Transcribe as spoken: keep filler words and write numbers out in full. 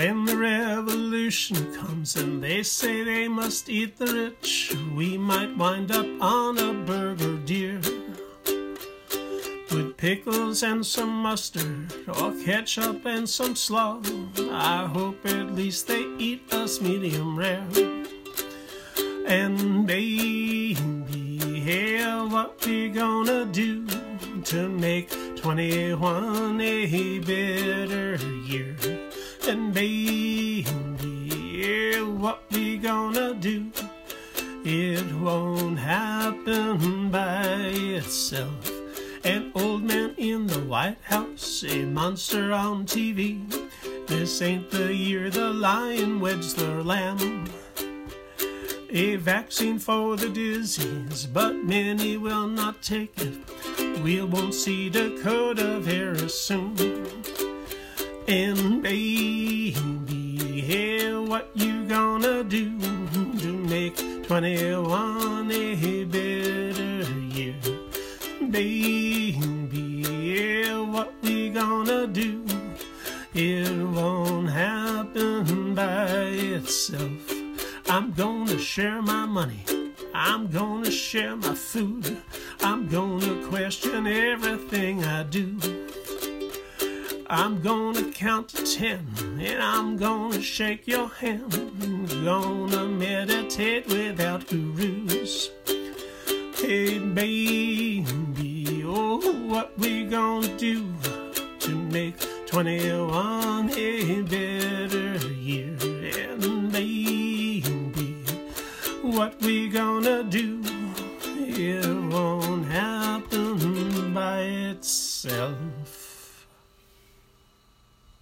When the revolution comes and they say they must eat the rich, we might wind up on a burger, dear, with pickles and some mustard, or ketchup and some slaw. I hope at least they eat us medium rare. And baby, here what we gonna do to make twenty-one a better year? And baby, here what we gonna do? It won't happen by itself. An old man in the White House, a monster on T V. This ain't the year the lion wedged the lamb. A vaccine for the disease, but many will not take it. We won't see Dakota very soon. And baby, hey, what you gonna do to make twenty-one a better year? Baby, yeah, what we gonna do? It won't happen by itself. I'm gonna share my money, I'm gonna share my food, I'm gonna question everything I do. I'm gonna count to ten, and I'm gonna shake your hand. Gonna meditate without gurus. Hey baby, oh, what we gonna do to make twenty-one a better year? And baby, what we gonna do? It won't happen by itself.